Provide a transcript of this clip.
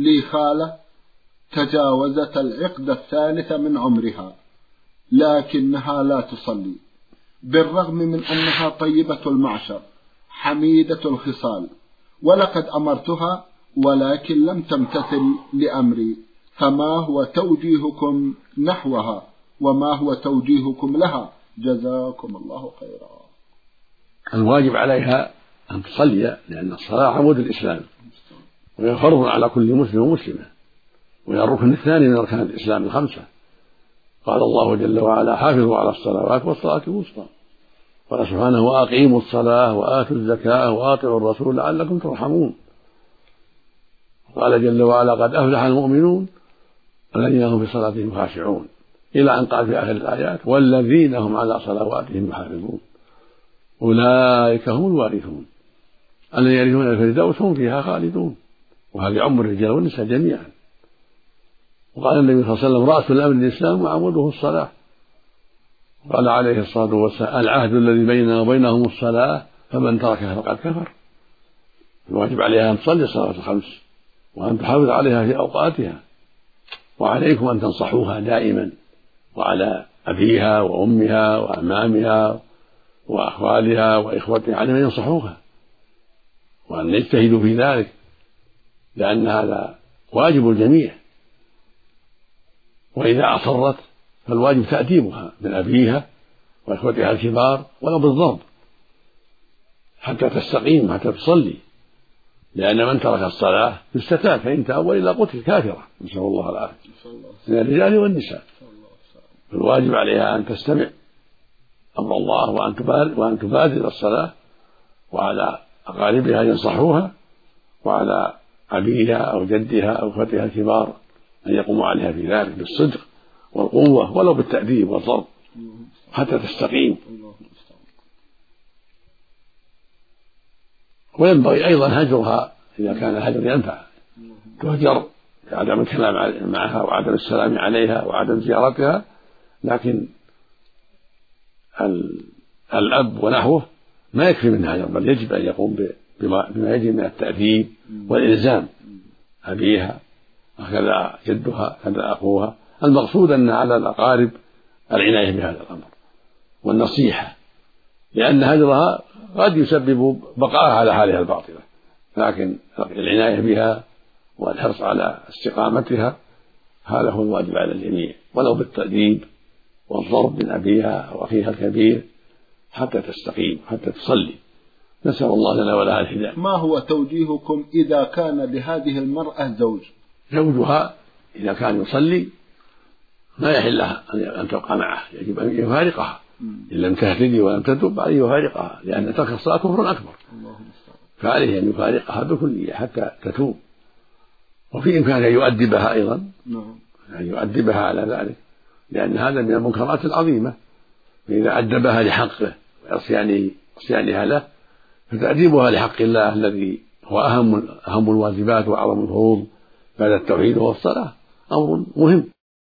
لي خالة تجاوزت العقد الثالث من عمرها، لكنها لا تصلي بالرغم من أنها طيبة المعشر حميدة الخصال، ولقد أمرتها ولكن لم تمتثل لأمري، فما هو توجيهكم نحوها وما هو توجيهكم لها؟ جزاكم الله خيرا. الواجب عليها أن تصلي، لأن الصلاة عمود الإسلام، وهي فرض على كل مسلم ومسلمة، وهي الركن الثاني من أركان الإسلام الخمسة. قال الله جل وعلا: حافظوا على الصلوات والصلاة الوسطى. قال سبحانه: وأقيموا الصلاة وآتوا الزكاة وأطيعوا الرسول لعلكم ترحمون. قال جل وعلا: قد أفلح المؤمنون الذين هم في صلاتهم خاشعون، إلى أن قال في آخر الآيات: والذين هم على صلواتهم يحافظون أولئك هم الوارثون الذين يرثون الفردوس هم فيها خالدون. وهذا يعم الرجال والنساء جميعا. وقال النبي صلى الله عليه وسلم: رأس الأمر الإسلام وعموده الصلاة. قال عليه الصلاة والسلام: العهد الذي بيننا وبينهم الصلاة، فمن تركها فقد كفر. الواجب عليها أن تصلي الصلاة الخمس وأن تحافظ عليها في أوقاتها، وعليكم أن تنصحوها دائما، وعلى أبيها وأمها وأمامها وأخوالها وإخوتها عليهم أن ينصحوها وأن يجتهدوا في ذلك، لأن هذا واجب الجميع. وإذا أصرت فالواجب تأديبها من أبيها وإخوتها الكبار ولو بالضرب حتى تستقيم، حتى تصلي، لأن من ترك الصلاة يستتاب فإن تاب وإلا قتل كافرا، نسأل الله العافية، من الرجال والنساء. فالواجب عليها أن تستمع أمر الله وأن تبادر الصلاة، وعلى أقاربها ينصحوها، وعلى أبيها أو جدها أو إخوتها الكبار أن يقوموا عليها في ذلك بالصدق والقوة ولو بالتأديب والضرب حتى تستقيم. وينبغي أيضا هجرها إذا كان الهجر ينفع، تهجر لعدم الكلام معها وعدم السلام عليها وعدم زيارتها، لكن الأب ونحوه ما يكفي من هجر، بل يجب أن يقوم بما يجب من التأديب والإلزام، أبيها وكذا جدها كذا أخوها. المقصود أن على الأقارب العناية بهذا الأمر والنصيحة، لأن هجرها قد يسبب بقائها على حالها الباطلة، لكن العناية بها والحرص على استقامتها هذا هو الواجب على الجميع، ولو بالتأديب والضرب من أبيها وأخيها الكبير حتى تستقيم حتى تصلي. نسأل الله لنا ولها الهداية. ما هو توجيهكم إذا كان لهذه المرأة زوجها إذا كان يصلي ما يحل لها أن تبقى معه، يجب أن يفارقها إن لم تهتدي ولم تتب عليه يفارقها، لأن ترك الصلاة كفر أكبر، فعليه أن يفارقها بكلية حتى تتوب. وفي إمكانه أن يؤدبها أيضا، أن يؤدبها على ذلك، لأن هذا من المنكرات العظيمة. فإذا أدبها لحقه وعصيانها له فتأديبها لحق الله الذي هو أهم الواجبات وأعظم الفروض بعد التوحيد والصلاة أمر مهم.